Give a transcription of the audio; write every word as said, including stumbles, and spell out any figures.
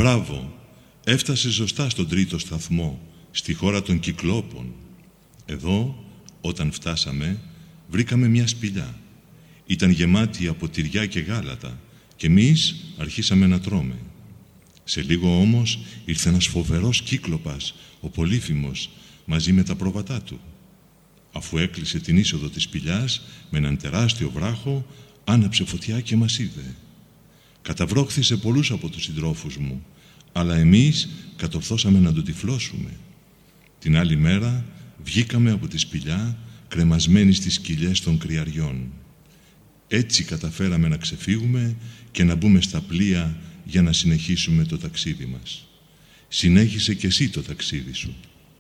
Μπράβο, έφτασε σωστά στον τρίτο σταθμό, στη χώρα των Κυκλόπων. Εδώ, όταν φτάσαμε, βρήκαμε μια σπηλιά. Ήταν γεμάτη από τυριά και γάλατα και εμείς αρχίσαμε να τρώμε. Σε λίγο όμως ήρθε ένας φοβερός κύκλοπας, ο Πολύφημος, μαζί με τα πρόβατά του. Αφού έκλεισε την είσοδο της σπηλιάς με έναν τεράστιο βράχο, άναψε φωτιά και μας είδε. Καταβρόχθησε πολλούς από τους συντρόφους μου, αλλά εμείς κατορθώσαμε να τον τυφλώσουμε. Την άλλη μέρα βγήκαμε από τη σπηλιά κρεμασμένοι στις κοιλιές των κρυαριών. Έτσι καταφέραμε να ξεφύγουμε και να μπούμε στα πλοία για να συνεχίσουμε το ταξίδι μας. Συνέχισε κι εσύ το ταξίδι σου.